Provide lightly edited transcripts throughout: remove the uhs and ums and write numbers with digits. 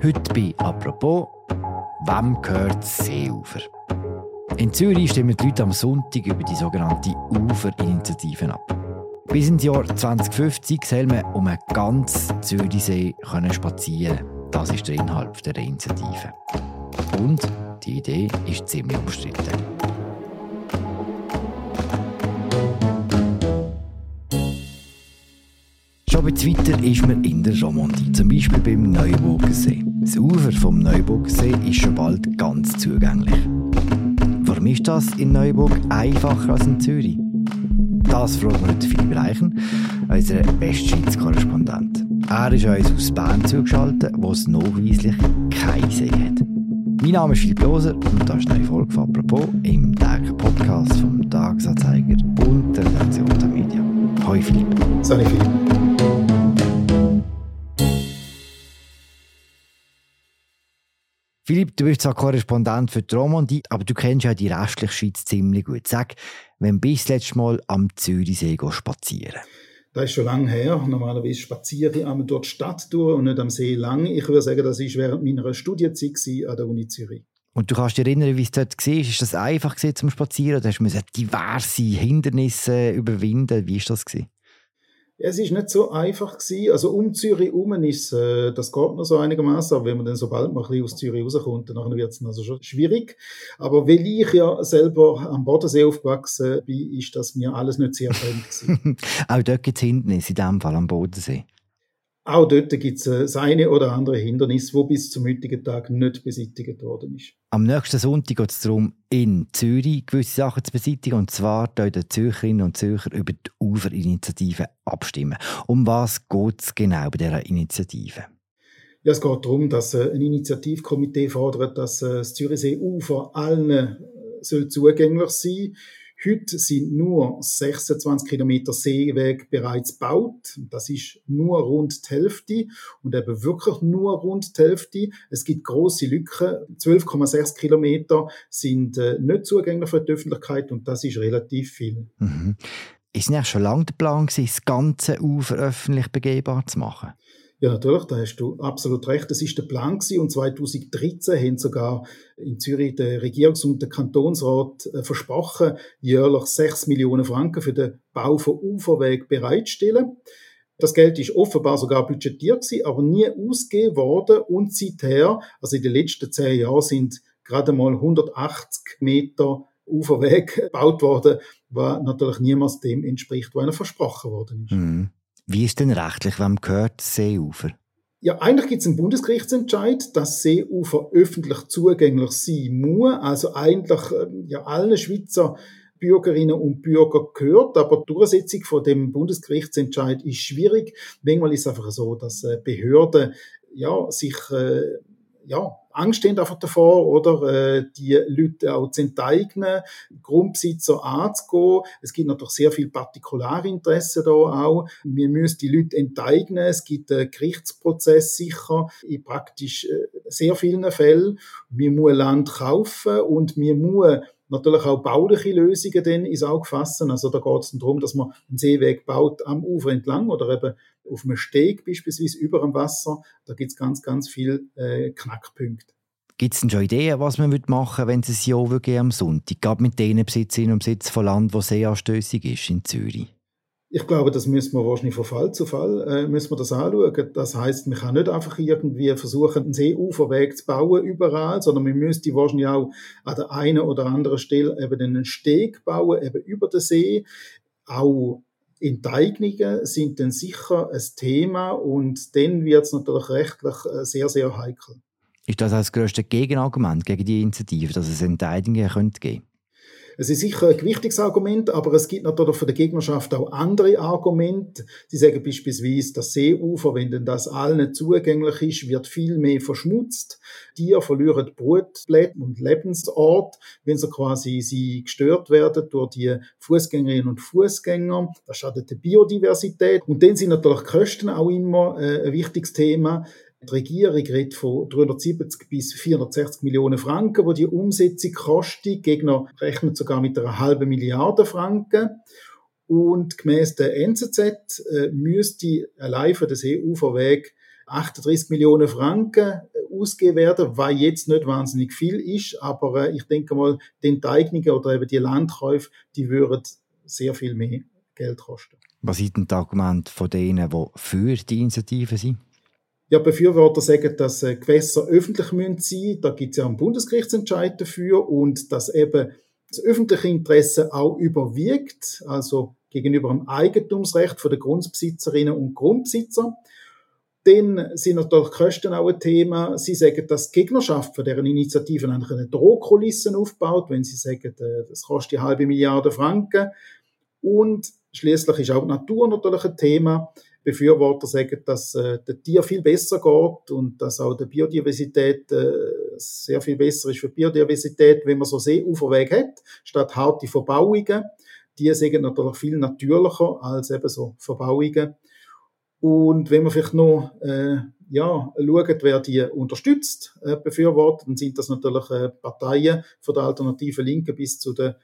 Heute bei «Apropos», wem gehört das Seeufer? In Zürich stimmen die Leute am Sonntag über die sogenannte Uferinitiative ab. Bis ins Jahr 2050 soll man um einen ganzen Zürichsee spazieren können. Das ist der Inhalt der Initiative. Und die Idee ist ziemlich umstritten. Schon ein bisschen weiter ist man in der Romandie, zum Beispiel beim Neuburgersee. Das Ufer vom Neuburgersee ist schon bald ganz zugänglich. Warum ist das in Neuburg einfacher als in Zürich? Das fragen wir Philipp Reichen, unseren Westschweiz-Korrespondent. Er ist uns aus Bern zugeschaltet, wo es nachweislich keinen See hat. Mein Name ist Philipp Loser und das ist eine neue Folge von «Apropos» im täglichen Podcast vom Tagesanzeiger und der Redaktion der Media. Hoi Philipp. Salut Philipp. Philipp, du bist zwar Korrespondent für die Romandie, aber du kennst ja die restliche Schweiz ziemlich gut. Sag, wenn bist du das letzte Mal am Zürichsee spazieren? Das ist schon lange her. Normalerweise spaziere ich einmal durch die Stadt durch und nicht am See lang. Ich würde sagen, das war während meiner Studienzeit an der Uni Zürich. Und du kannst dich erinnern, wie es dort war? Ist das einfach zum Spazieren oder hast du diverse Hindernisse überwinden? Wie war das? Es war nicht so einfach gewesen. Also um Zürich herum ist das geht noch so einigermaßen, aber wenn man dann sobald man ein bisschen aus Zürich rauskommt, dann wird es also schon schwierig. Aber weil ich ja selber am Bodensee aufgewachsen bin, ist das mir alles nicht sehr fremd gewesen. Auch dort gibt es Hindernisse, in diesem Fall am Bodensee? Auch dort gibt es das eine oder andere Hindernis, das bis zum heutigen Tag nicht beseitigt worden ist. Am nächsten Sonntag geht es darum, in Zürich gewisse Sachen zu beseitigen. Und zwar die Zürcherinnen und Zürcher über die Uferinitiative abstimmen. Um was geht es genau bei dieser Initiative? Ja, es geht darum, dass ein Initiativkomitee fordert, dass das Zürichsee-Ufer allen soll zugänglich sein. Heute sind nur 26 Kilometer Seeweg bereits gebaut. Das ist nur rund die Hälfte und eben wirklich nur rund die Hälfte. Es gibt grosse Lücken. 12,6 Kilometer sind nicht zugänglich für die Öffentlichkeit und das ist relativ viel. Mhm. Ist nicht schon lange der Plan gewesen, das ganze Ufer öffentlich begehbar zu machen? Ja, natürlich, da hast du absolut recht. Das ist der Plan gewesen. Und 2013 haben sogar in Zürich der Regierungs- und der Kantonsrat versprochen, jährlich 6 Millionen Franken für den Bau von Uferweg bereitzustellen. Das Geld ist offenbar sogar budgetiert gewesen, aber nie ausgegeben worden. Und seither, also in den letzten 10 Jahren, sind gerade mal 180 Meter Uferweg gebaut worden, was natürlich niemals dem entspricht, was ihnen versprochen worden ist. Mhm. Wie ist denn rechtlich, wem gehört das Seeufer? Ja, eigentlich gibt es einen Bundesgerichtsentscheid, dass Seeufer öffentlich zugänglich sein muss. Also eigentlich allen Schweizer Bürgerinnen und Bürger gehört. Aber die Durchsetzung von dem Bundesgerichtsentscheid ist schwierig. Manchmal ist es einfach so, dass Behörden sich Angst haben einfach davor, oder die Leute auch zu enteignen, Grundbesitzer anzugehen. Es gibt natürlich sehr viel Partikularinteressen da auch. Wir müssen die Leute enteignen. Es gibt einen Gerichtsprozess sicher in praktisch sehr vielen Fällen. Wir müssen Land kaufen und wir müssen natürlich auch bauliche Lösungen dann ins Auge fassen. Also da geht es darum, dass man einen Seeweg baut am Ufer entlang oder eben auf einem Steg beispielsweise über dem Wasser. Da gibt es ganz, ganz viele Knackpunkte. Gibt es denn schon Ideen, was man machen würde, wenn es ein Jahr geben am Sonntag? Gerade mit den Besitzerinnen und Besitzern von Land, das sehr anstössig ist in Zürich? Ich glaube, das müssen wir wahrscheinlich von Fall zu Fall müssen wir das anschauen. Das heisst, man kann nicht einfach irgendwie versuchen, einen Seeuferweg zu bauen überall, sondern man müsste wahrscheinlich auch an der einen oder anderen Stelle eben einen Steg bauen, eben über den See. Auch Enteignungen sind dann sicher ein Thema und dann wird es natürlich rechtlich sehr, sehr heikel. Ist das das grösste Gegenargument gegen die Initiative, dass es Enteignungen geben könnte? Es ist sicher ein gewichtiges Argument, aber es gibt natürlich von der Gegnerschaft auch andere Argumente. Sie sagen beispielsweise, das Seeufer, wenn denn das allen zugänglich ist, wird viel mehr verschmutzt. Tiere verlieren Brutplätze und Lebensort, wenn sie quasi gestört werden durch die Fußgängerinnen und Fußgänger. Das schadet der Biodiversität. Und dann sind natürlich die Kosten auch immer ein wichtiges Thema. Die Regierung redet von 370 bis 460 Millionen Franken, die Umsetzung kostet. Die Gegner rechnen sogar mit einer halben Milliarde Franken. Und gemäss der NZZ müsste allein für den Seeuferweg 38 Millionen Franken ausgegeben werden, was jetzt nicht wahnsinnig viel ist, aber ich denke mal, die Enteignungen oder eben die Landkäufe, die würden sehr viel mehr Geld kosten. Was sind denn die Argumente von denen, die für die Initiative sind? Ja, Befürworter sagen, dass Gewässer öffentlich sein müssen. Da gibt es ja einen Bundesgerichtsentscheid dafür und dass eben das öffentliche Interesse auch überwiegt, also gegenüber dem Eigentumsrecht der Grundbesitzerinnen und Grundbesitzer. Dann sind natürlich die Kosten auch ein Thema. Sie sagen, dass die Gegnerschaft von deren Initiativen eigentlich eine Drohkulisse aufbaut, wenn sie sagen, das kostet 500 Milliarden Franken. Und schließlich ist auch die Natur natürlich ein Thema. Befürworter sagen, dass der Tier viel besser geht und dass auch die Biodiversität sehr viel besser ist für die Biodiversität, wenn man so Seeuferwege hat, statt harte Verbauungen. Die sind natürlich viel natürlicher als eben so Verbauungen. Und wenn man vielleicht noch schaut, wer die unterstützt, befürwortet, dann sind das natürlich Parteien von der alternativen Linken bis zu der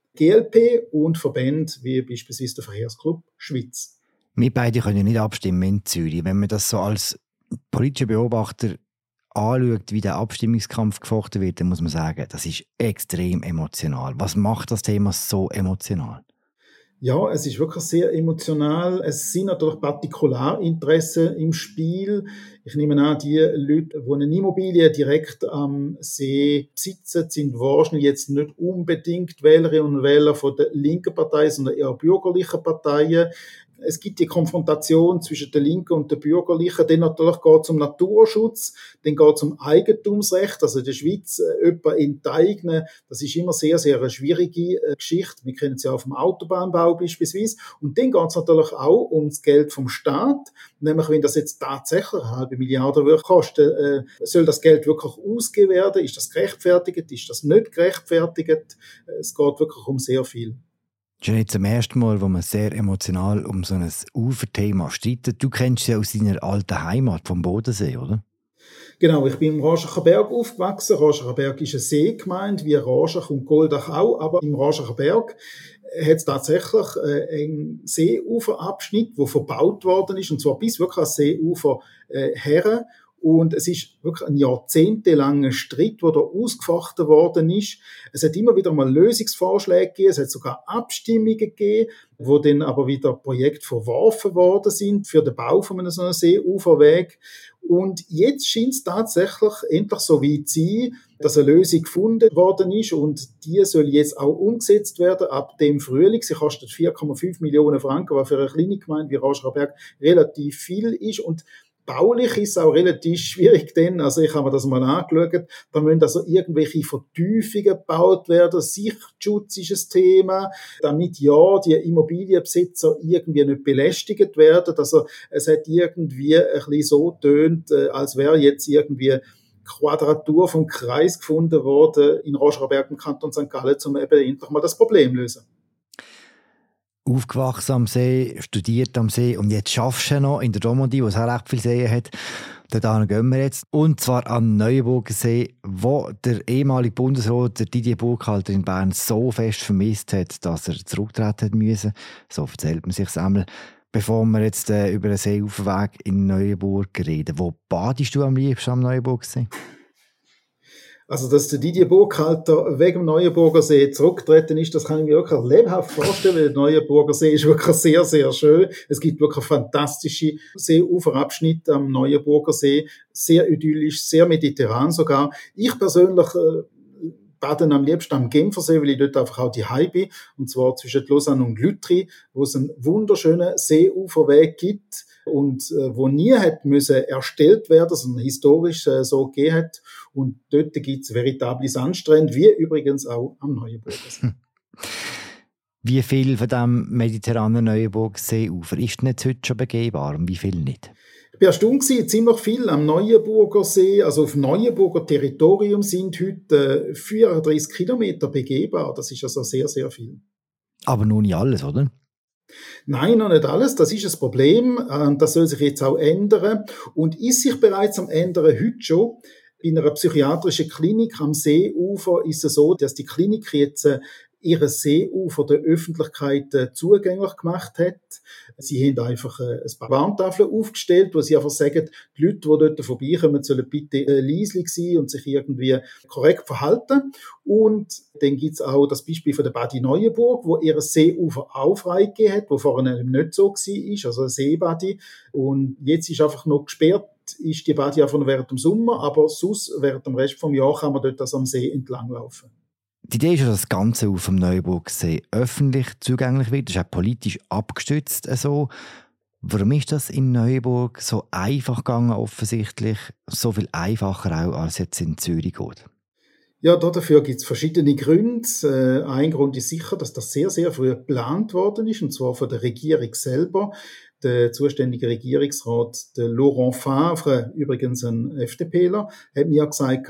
GLP und Verbände wie beispielsweise der Verkehrsclub Schweiz. Wir beide können ja nicht abstimmen in Zürich. Wenn man das so als politischer Beobachter anschaut, wie der Abstimmungskampf gefochten wird, dann muss man sagen, das ist extrem emotional. Was macht das Thema so emotional? Ja, es ist wirklich sehr emotional. Es sind natürlich Partikularinteressen im Spiel. Ich nehme an, die Leute, die eine Immobilie direkt am See besitzen, sind wahrscheinlich jetzt nicht unbedingt Wählerinnen und Wähler von der linken Partei, sondern eher bürgerlichen Parteien. Es gibt die Konfrontation zwischen der Linken und der Bürgerlichen. Dann natürlich geht es um Naturschutz, dann geht es um Eigentumsrecht. Also in der Schweiz jemanden enteignen, das ist immer sehr, sehr eine schwierige Geschichte. Wir kennen es ja auch vom Autobahnbau beispielsweise. Und dann geht es natürlich auch um das Geld vom Staat. Nämlich, wenn das jetzt tatsächlich 500 Milliarden kosten, soll das Geld wirklich ausgegeben werden? Ist das gerechtfertigt? Ist das nicht gerechtfertigt? Es geht wirklich um sehr viel. Das ist nicht zum ersten Mal, wo man sehr emotional um so ein Uferthema streitet. Du kennst ja aus deiner alten Heimat vom Bodensee, oder? Genau, ich bin im Raschacher Berg aufgewachsen. Raschacher Berg ist eine Seegemeinde, wie Raschach und Goldach auch, aber im Raschacher Berg hat es tatsächlich einen Seeuferabschnitt, der verbaut worden ist, und zwar bis wirklich ans Seeufer her. Und es ist wirklich ein jahrzehntelanger Streit, der da ausgefochten worden ist. Es hat immer wieder mal Lösungsvorschläge gegeben, es hat sogar Abstimmungen gegeben, wo dann aber wieder Projekte verworfen worden sind für den Bau von einem so einem Seeuferweg. Und jetzt scheint es tatsächlich endlich so weit zu sein, dass eine Lösung gefunden worden ist und die soll jetzt auch umgesetzt werden ab dem Frühling. Sie kostet 4,5 Millionen Franken, was für eine kleine Gemeinde wie Raschacher Berg relativ viel ist, und baulich ist es auch relativ schwierig, denn, also ich habe mir das mal angeschaut, da müssen also irgendwelche Vertiefungen gebaut werden, Sichtschutz ist ein Thema, damit ja die Immobilienbesitzer irgendwie nicht belästigt werden, also es hat irgendwie ein bisschen so tönt, als wäre jetzt irgendwie Quadratur vom Kreis gefunden worden in Raschacher Berg im Kanton St. Gallen, um eben endlich mal das Problem zu lösen. Aufgewachsen am See, studiert am See und jetzt schaffst du noch in der Romandie, wo es auch recht viele Seen hat. Dort gehen wir jetzt. Und zwar am Neuenburger See, wo der ehemalige Bundesrat Didier Burkhalter in Bern so fest vermisst hat, dass er zurücktreten hat müssen. So erzählt man sich einmal. Bevor wir jetzt über den Seeuferweg in Neuenburg reden, wo badest du am liebsten am Neuenburger See? Also, dass der Didier Burkhalter wegen dem Neuenburger See zurückgetreten ist, das kann ich mir wirklich lebhaft vorstellen, weil der Neuenburger See ist wirklich sehr, sehr schön. Es gibt wirklich fantastische Seeuferabschnitte am Neuenburger See, sehr idyllisch, sehr mediterran sogar. Ich persönlich baden am liebsten am Genfersee, weil ich dort einfach auch daheim bin, und zwar zwischen Lausanne und Lüttri, wo es einen wunderschönen Seeuferweg gibt und wo nie hat müssen erstellt werden, sondern historisch so gegeben hat. Und dort gibt es veritable Sandstrände, wie übrigens auch am Neuenburger See. Wie viel von diesem mediterranen Neuenburger Seeufer ist denn jetzt heute schon begehbar und wie viel nicht? Ich war erstaunt, ziemlich viel am Neuenburger See, also auf Neuenburger Territorium sind heute 34 Kilometer begehbar. Das ist also sehr, sehr viel. Aber nun nicht alles, oder? Nein, noch nicht alles. Das ist das Problem. Das soll sich jetzt auch ändern und ist sich bereits am ändern heute schon. In einer psychiatrischen Klinik am Seeufer ist es so, dass die Klinik jetzt ihre Seeufer der Öffentlichkeit zugänglich gemacht hat. Sie haben einfach ein paar Warntafeln aufgestellt, wo sie einfach sagen, die Leute, die dort vorbeikommen, sollen bitte leislich sein und sich irgendwie korrekt verhalten. Und dann gibt's auch das Beispiel von der Badi Neuenburg, wo ihr Seeufer auch freigegeben hat, wo vorher nicht so war, also ein Seebadi. Und jetzt ist einfach noch gesperrt, ist die Badi einfach noch während dem Sommer, aber sonst während dem Rest des Jahres kann man dort also am See entlanglaufen. Die Idee ist ja, dass das Ganze auf dem Neuenburgsee öffentlich zugänglich wird. Das ist auch politisch abgestützt. Warum ist das in Neuenburg so einfach gegangen, offensichtlich? So viel einfacher auch, als jetzt in Zürich geht? Ja, dafür gibt es verschiedene Gründe. Ein Grund ist sicher, dass das sehr, sehr früh geplant worden ist, und zwar von der Regierung selber. Der zuständige Regierungsrat, der Laurent Favre, übrigens ein FDPler, hat mir gesagt,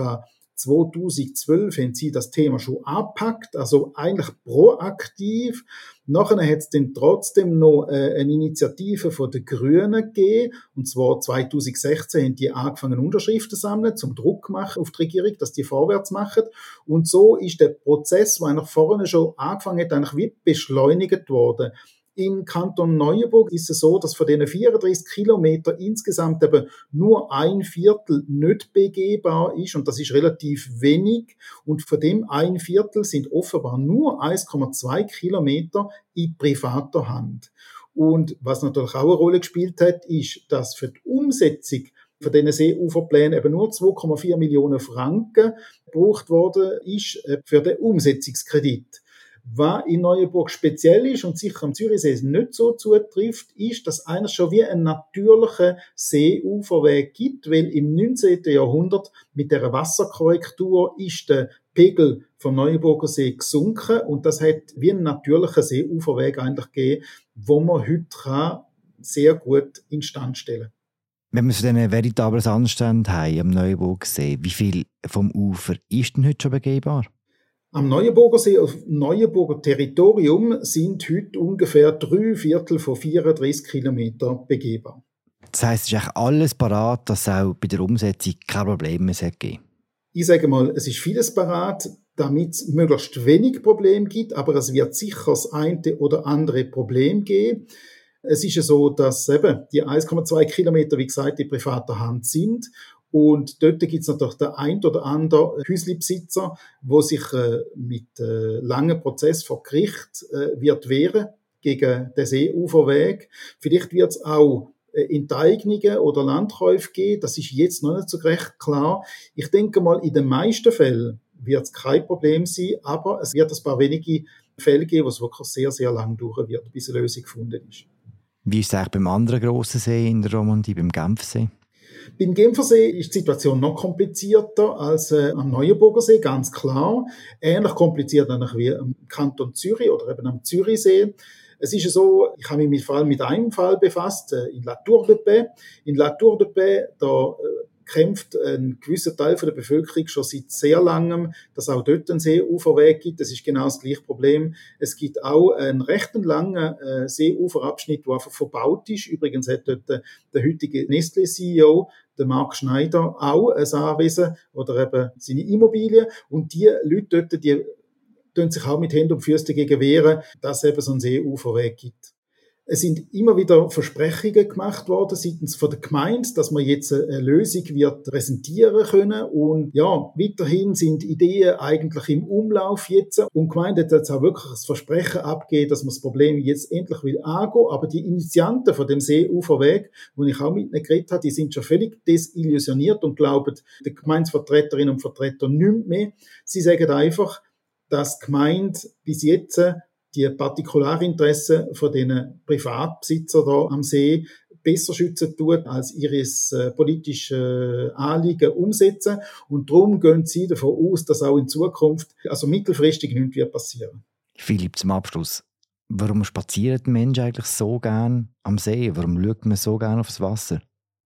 2012 haben sie das Thema schon angepackt, also eigentlich proaktiv. Nachher hat es dann trotzdem noch eine Initiative von den Grünen gegeben, und zwar 2016 haben die angefangen, Unterschriften zu sammeln, zum Druck machen auf die Regierung, dass die vorwärts machen. Und so ist der Prozess, der eigentlich vorne schon angefangen hat, eigentlich wie beschleunigt worden. In Kanton Neuenburg ist es so, dass von diesen 34 Kilometern insgesamt eben nur 1/4 nicht begehbar ist, und das ist relativ wenig. Und von dem 1/4 sind offenbar nur 1,2 Kilometer in privater Hand. Und was natürlich auch eine Rolle gespielt hat, ist, dass für die Umsetzung von diesen Seeuferplänen eben nur 2,4 Millionen Franken gebraucht worden ist für den Umsetzungskredit. Was in Neuenburg speziell ist und sicher am Zürichsee nicht so zutrifft, ist, dass es schon wie einen natürlichen Seeuferweg gibt, weil im 19. Jahrhundert mit der Wasserkorrektur ist der Pegel vom Neuenburger See gesunken, und das hat wie einen natürlichen Seeuferweg eigentlich gegeben, wo man heute sehr gut instand stellen kann. Wenn wir so einen veritablen Sandstrand haben am Neuenburgsee, wie viel vom Ufer ist denn heute schon begehbar? Am Neuenburger See, auf Neuenburger Territorium, sind heute ungefähr 3/4 von 34 Kilometern begehbar. Das heisst, es ist eigentlich alles parat, dass es auch bei der Umsetzung kein Problem mehr geben. Ich sage mal, es ist vieles parat, damit es möglichst wenig Probleme gibt, aber es wird sicher das eine oder andere Problem geben. Es ist ja so, dass eben die 1,2 Kilometer, wie gesagt, in privater Hand sind. Und dort gibt es natürlich den ein oder anderen Häuslebesitzer, der sich mit langen Prozess vor Gericht wird wehren gegen den Seeuferweg. Vielleicht wird es auch Enteignungen oder Landkäufe geben. Das ist jetzt noch nicht so recht klar. Ich denke mal, in den meisten Fällen wird es kein Problem sein, aber es wird ein paar wenige Fälle geben, wo es wirklich sehr, sehr lang dauern wird, bis eine Lösung gefunden ist. Wie ist es eigentlich beim anderen grossen See in der Romandie, beim Genfersee? Beim Genfersee ist die Situation noch komplizierter als am Neuenburger See, ganz klar. Ähnlich kompliziert wie am Kanton Zürich oder eben am Zürichsee. Es ist so, ich habe mich vor allem mit einem Fall befasst, in La Tour de Paix. In La Tour de Paix, da kämpft ein gewisser Teil der Bevölkerung schon seit sehr langem, dass auch dort einen Seeuferweg gibt. Das ist genau das gleiche Problem. Es gibt auch einen recht langen Seeuferabschnitt, der einfach verbaut ist. Übrigens hat dort der heutige Nestlé-CEO, der Marc Schneider, auch ein Anwesen oder eben seine Immobilien. Und die Leute dort, die tun sich auch mit Händen und Füßen dagegen wehren, dass es eben so einen Seeuferweg gibt. Es sind immer wieder Versprechungen gemacht worden seitens von der Gemeinde, dass man jetzt eine Lösung wird präsentieren können. Und ja, weiterhin sind Ideen eigentlich im Umlauf jetzt. Und die Gemeinde hat jetzt auch wirklich das Versprechen abgegeben, dass man das Problem jetzt endlich will angehen. Aber die Initianten von dem Seeuferweg, wo ich auch mit ihnen geredet habe, die sind schon völlig desillusioniert und glauben den Gemeindevertreterinnen und Vertretern nicht mehr. Sie sagen einfach, dass die Gemeinde bis jetzt die Partikularinteressen von den Privatbesitzern da am See besser schützen tut, als ihre politische Anliegen umsetzen. Und darum gehen sie davon aus, dass auch in Zukunft, also mittelfristig, nichts wird passieren. Philipp, zum Abschluss. Warum spazieren die Menschen eigentlich so gern am See? Warum schaut man so gern aufs Wasser?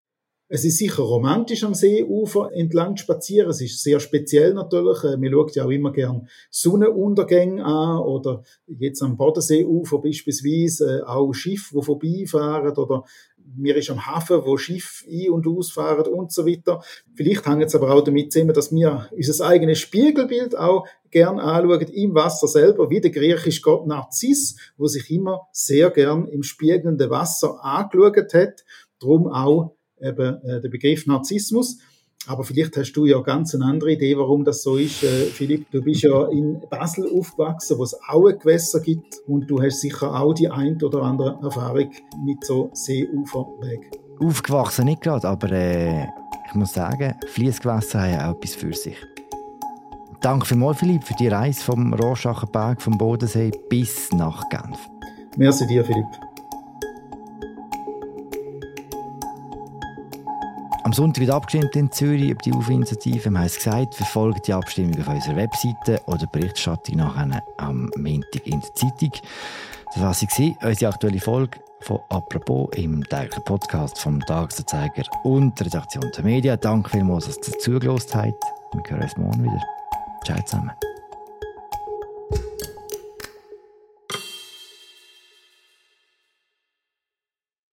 Es ist sicher romantisch am Seeufer entlang zu spazieren. Es ist sehr speziell natürlich. Man schaut ja auch immer gern Sonnenuntergänge an oder jetzt am Bodenseeufer beispielsweise auch Schiffe, die vorbeifahren oder mir ist am Hafen, wo Schiffe ein- und ausfahren und so weiter. Vielleicht hängt es aber auch damit zusammen, dass wir unser eigenes Spiegelbild auch gern anschauen im Wasser selber, wie der griechische Gott Narziss, wo sich immer sehr gern im spiegelnden Wasser angeschaut hat. Darum auch eben der Begriff Narzissmus. Aber vielleicht hast du ja ganz eine andere Idee, warum das so ist. Philipp, du bist ja in Basel aufgewachsen, wo es auch ein Gewässer gibt. Und du hast sicher auch die ein oder andere Erfahrung mit so Seeuferwegen. Aufgewachsen nicht gerade, aber ich muss sagen, Fliessgewässer haben ja auch etwas für sich. Danke vielmals, Philipp, für die Reise vom Rorschacher Berg vom Bodensee bis nach Genf. Merci dir, Philipp. Am Sonntag wird abgestimmt in Zürich über die Ufinitiative. Wir haben es gesagt, verfolgt die Abstimmung auf unserer Webseite oder Berichterstattung nachher am Montag in der Zeitung. Das war unsere aktuelle Folge von «Apropos» im täglichen Podcast vom «Tagesanzeiger» und der Redaktion der Medien. Danke vielmals, dass ihr zugehört habt. Wir hören uns morgen wieder. Ciao zusammen.